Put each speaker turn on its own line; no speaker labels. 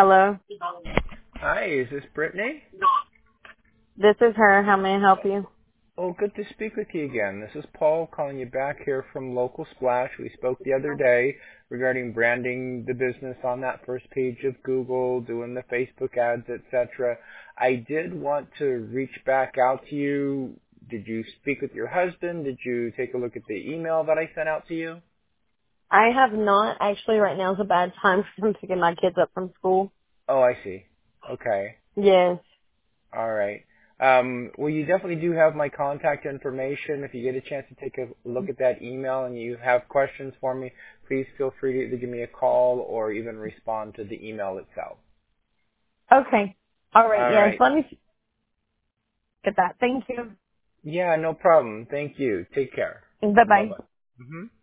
Hello.
Hi, is this Brittany?
This is her. How may I help you?
Oh, good to speak with you again. This is Paul calling you back here from Local Splash. We spoke the other day regarding branding the business on that first page of Google, doing the Facebook ads, etc. I did want to reach back out to you. Did you speak with your husband? Did you take a look at the email that I sent out to you?
I have not. Actually, right now is a bad time for me to get my kids up from school.
Oh, I see. Okay.
Yes.
All right. Well, you definitely do have my contact information. If you get a chance to take a look at that email and you have questions for me, please feel free to either give me a call or even respond to the email itself.
Okay. All right.
All
Yes.
right.
Let me get that. Thank you.
Yeah, no problem. Thank you. Take care.
Bye bye.
Bye-bye.